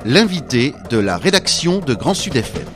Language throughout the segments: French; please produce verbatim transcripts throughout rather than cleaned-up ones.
l'invité de la rédaction de Grand Sud F M.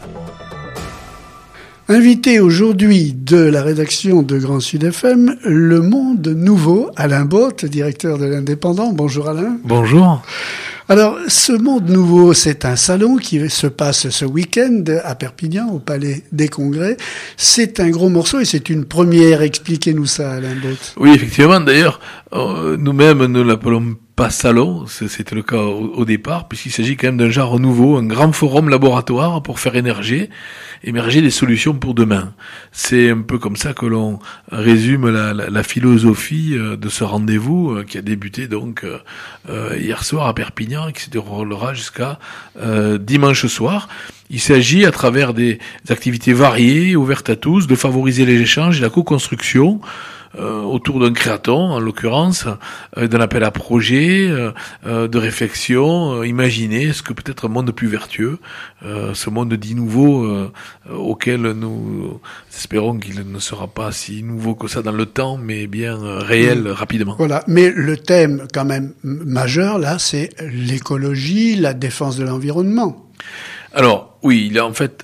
Invité aujourd'hui de la rédaction de Grand Sud F M, Le Monde Nouveau, Alain Both, directeur de l'Indépendant. Bonjour Alain. Bonjour. Alors, ce Monde Nouveau, c'est un salon qui se passe ce week-end à Perpignan, au Palais des Congrès. C'est un gros morceau et c'est une première. Expliquez-nous ça, Alain Both. Oui, effectivement. D'ailleurs, euh, nous-mêmes ne l'appelons pas salon, c'était le cas au, au départ, puisqu'il s'agit quand même d'un genre nouveau, un grand forum laboratoire pour faire émerger, émerger des solutions pour demain. C'est un peu comme ça que l'on résume la, la, la philosophie de ce rendez-vous euh, qui a débuté donc euh, hier soir à Perpignan et qui se déroulera jusqu'à euh, dimanche soir. Il s'agit, à travers des activités variées, ouvertes à tous, de favoriser les échanges et la co-construction Euh, autour d'un créaton, en l'occurrence, euh, d'un appel à projet, euh, euh, de réflexion, euh, imaginer ce que peut être un monde plus vertueux, euh, ce monde dit nouveau euh, auquel nous espérons qu'il ne sera pas si nouveau que ça dans le temps, mais bien euh, réel mmh. rapidement. Voilà, mais le thème quand même majeur là, c'est l'écologie, la défense de l'environnement. Alors, oui, il y a en fait,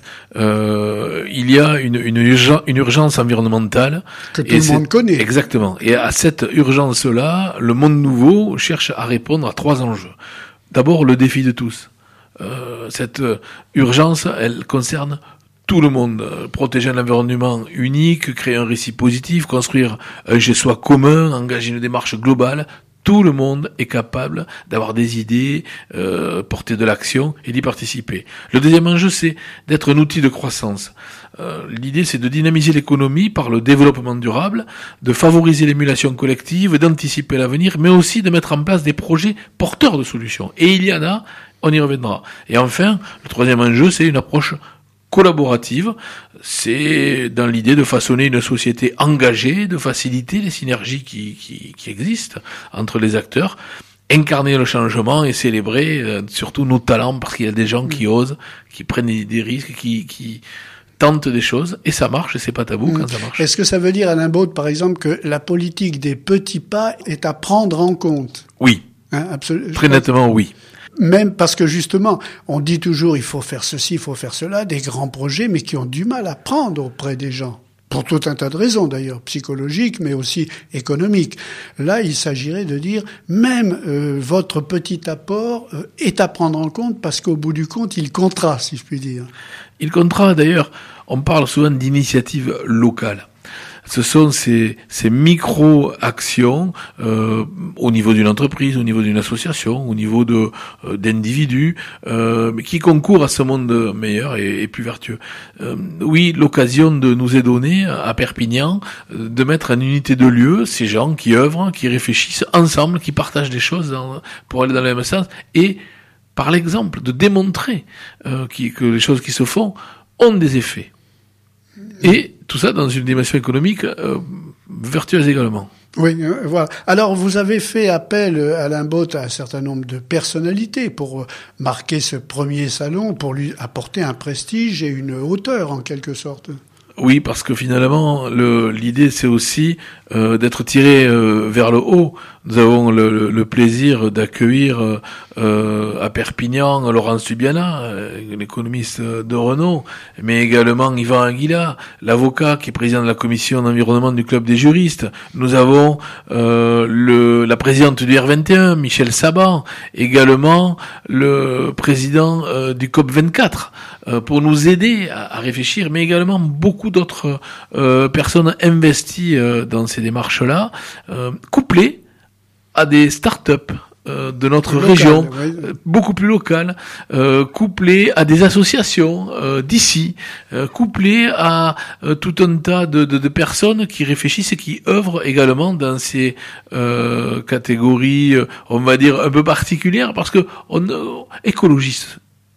euh, il y a une, une, urgence, une urgence environnementale. Que tout le monde connaît. Exactement. Et à cette urgence-là, le monde nouveau cherche à répondre à trois enjeux. D'abord, le défi de tous. Euh, cette urgence, elle concerne tout le monde. Protéger un environnement unique, créer un récit positif, construire un chez-soi commun, engager une démarche globale. Tout le monde est capable d'avoir des idées, euh, porter de l'action et d'y participer. Le deuxième enjeu, c'est d'être un outil de croissance. Euh, l'idée, c'est de dynamiser l'économie par le développement durable, de favoriser l'émulation collective, d'anticiper l'avenir, mais aussi de mettre en place des projets porteurs de solutions. Et il y en a, on y reviendra. Et enfin, le troisième enjeu, c'est une approche collaborative, c'est dans l'idée de façonner une société engagée, de faciliter les synergies qui, qui, qui existent entre les acteurs, incarner le changement et célébrer euh, surtout nos talents, parce qu'il y a des gens qui osent, qui prennent des, des risques, qui, qui tentent des choses, et ça marche, et c'est pas tabou mmh. quand ça marche. Est-ce que ça veut dire, Alain Both, par exemple, que la politique des petits pas est à prendre en compte? Oui. Hein, absolument. Très nettement, oui. Même parce que justement, on dit toujours il faut faire ceci, il faut faire cela, des grands projets, mais qui ont du mal à prendre auprès des gens. Pour tout un tas de raisons d'ailleurs, psychologiques, mais aussi économiques. Là, il s'agirait de dire, même euh, votre petit apport euh, est à prendre en compte, parce qu'au bout du compte, il comptera, si je puis dire. Il comptera, d'ailleurs, on parle souvent d'initiatives locales. Ce sont ces, ces micro-actions euh, au niveau d'une entreprise, au niveau d'une association, au niveau de euh, d'individus euh, qui concourent à ce monde meilleur et, et plus vertueux. Euh, oui, l'occasion de nous est donnée à Perpignan de mettre en unité de lieu ces gens qui œuvrent, qui réfléchissent ensemble, qui partagent des choses dans, pour aller dans le même sens et par l'exemple de démontrer euh, qui, que les choses qui se font ont des effets. Et tout ça dans une dimension économique euh, vertueuse également. Oui, euh, voilà. Alors, vous avez fait appel, Alain Both, à un certain nombre de personnalités pour euh, marquer ce premier salon, pour lui apporter un prestige et une hauteur, en quelque sorte. Oui, parce que finalement, le, l'idée, c'est aussi euh, d'être tiré euh, vers le haut. Nous avons le, le, le plaisir d'accueillir euh, à Perpignan Laurence Subiana, euh, l'économiste de renom, mais également Yvan Aguila, l'avocat qui est président de la commission d'environnement du club des juristes. Nous avons euh, le, la présidente du R vingt et un, Michel Saban, également le président euh, du COP vingt-quatre, euh, pour nous aider à, à réfléchir, mais également beaucoup d'autres euh, personnes investies euh, dans ces démarches-là, euh, couplées à des start-up euh, de notre local, région, oui. euh, beaucoup plus locales, euh, couplées à des associations euh, d'ici, euh, couplées à euh, tout un tas de, de, de personnes qui réfléchissent et qui œuvrent également dans ces euh, catégories, euh, on va dire, un peu particulières, parce que on euh, écologistes.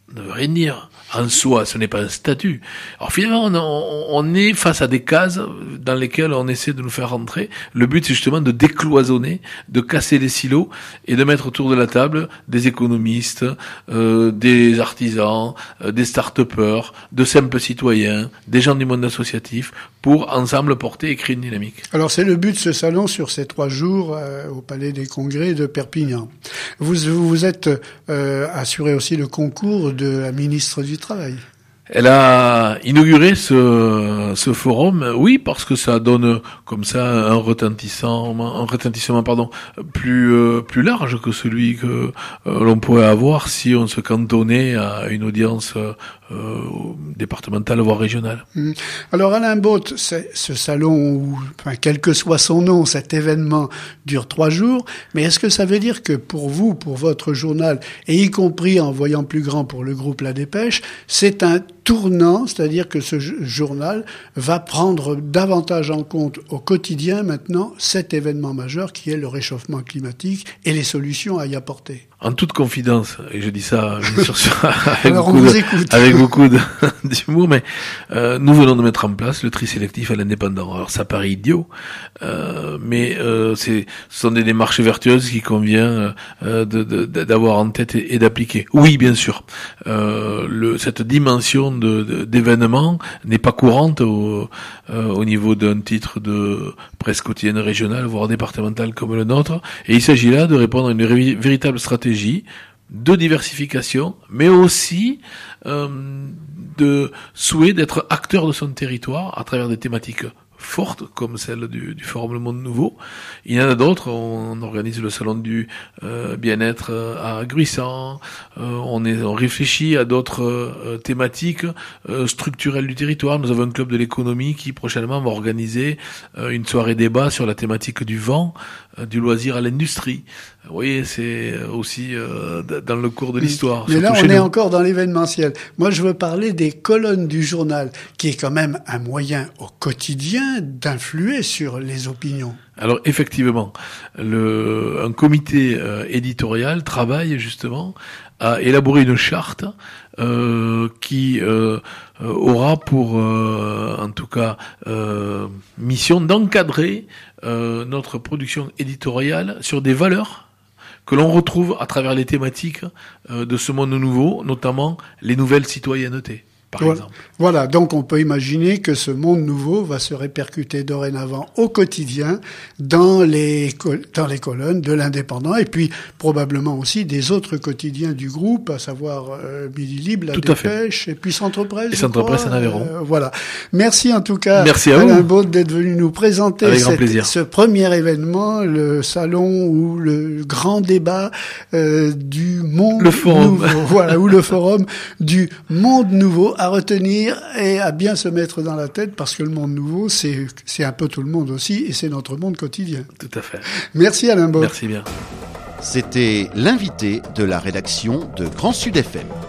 ne veut rien dire. En soi, ce n'est pas un statut. Alors finalement, on, on est face à des cases dans lesquelles on essaie de nous faire rentrer. Le but, c'est justement de décloisonner, de casser les silos et de mettre autour de la table des économistes, euh, des artisans, euh, des start-upers, de simples citoyens, des gens du monde associatif, pour ensemble porter et créer une dynamique. Alors c'est le but de ce salon sur ces trois jours euh, au Palais des Congrès de Perpignan. Vous vous êtes euh, assuré aussi le concours de la ministre du Travail. Elle a inauguré ce, ce forum, oui, parce que ça donne comme ça un retentissement, un retentissement, pardon, plus euh, plus large que celui que euh, l'on pourrait avoir si on se cantonnait à une audience euh, départementale voire régionale. Alors Alain Both, c'est ce salon où, enfin, quel que soit son nom, cet événement dure trois jours. Mais est-ce que ça veut dire que pour vous, pour votre journal, et y compris en voyant plus grand pour le groupe La Dépêche, c'est un tournant, c'est-à-dire que ce journal va prendre davantage en compte au quotidien maintenant cet événement majeur qui est le réchauffement climatique et les solutions à y apporter? En toute confidence, et je dis ça bien sûr avec, Alors, beaucoup, on vous de, écoute. avec beaucoup de, d'humour, mais euh, nous venons de mettre en place le tri sélectif à l'indépendant. Alors ça paraît idiot, euh, mais euh, c'est, ce sont des démarches vertueuses qu'il convient euh, de, de, d'avoir en tête et, et d'appliquer. Oui, bien sûr, euh, le, cette dimension de, de, d'événement n'est pas courante au, euh, au niveau d'un titre de presse quotidienne régionale, voire départementale comme le nôtre, et il s'agit là de répondre à une ré- véritable stratégie de diversification, mais aussi euh, de souhait d'être acteur de son territoire à travers des thématiques fortes comme celle du, du Forum Le Monde Nouveau. Il y en a d'autres. On, on organise le salon du euh, bien-être à Gruissant. Euh, on, est, on réfléchit à d'autres euh, thématiques euh, structurelles du territoire. Nous avons un club de l'économie qui prochainement va organiser euh, une soirée débat sur la thématique du vent, euh, du loisir à l'industrie. Vous voyez, c'est aussi euh, dans le cours de l'histoire. Mais là, on chez est nous. encore dans l'événementiel. Moi, je veux parler des colonnes du journal, qui est quand même un moyen au quotidien d'influer sur les opinions. Alors effectivement, le, un comité euh, éditorial travaille justement à élaborer une charte euh, qui euh, aura pour, euh, en tout cas, euh, mission d'encadrer euh, notre production éditoriale sur des valeurs que l'on retrouve à travers les thématiques euh, de ce monde nouveau, notamment les nouvelles citoyennetés. Par voilà. exemple. Voilà, donc on peut imaginer que ce monde nouveau va se répercuter dorénavant au quotidien dans les dans les colonnes de l'Indépendant et puis probablement aussi des autres quotidiens du groupe, à savoir euh, Midi Libre, La Dépêche et puis Centre Presse. Et Centre Presse en Aveyron. Euh, voilà. Merci en tout cas Merci à Alain vous. Both d'être venu nous présenter Avec grand cette, plaisir. ce premier événement, le salon ou le grand débat euh, du monde Le forum. nouveau. Voilà, ou le forum du monde nouveau à retenir et à bien se mettre dans la tête parce que le monde nouveau, c'est, c'est un peu tout le monde aussi et c'est notre monde quotidien. Tout à fait. Merci Alain Both. Merci bien. C'était l'invité de la rédaction de Grand Sud F M.